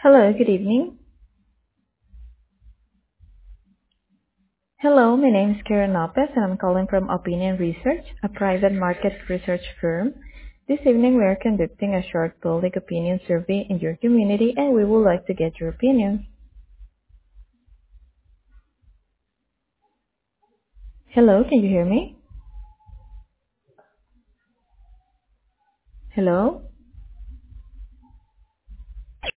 Hello, good evening. Hello, my name is Karen Lopez and I'm calling from Opinion Research, a private market research firm. This evening we are conducting a short public opinion survey in your community and we would like to get your opinions. Hello, can you hear me? Hello?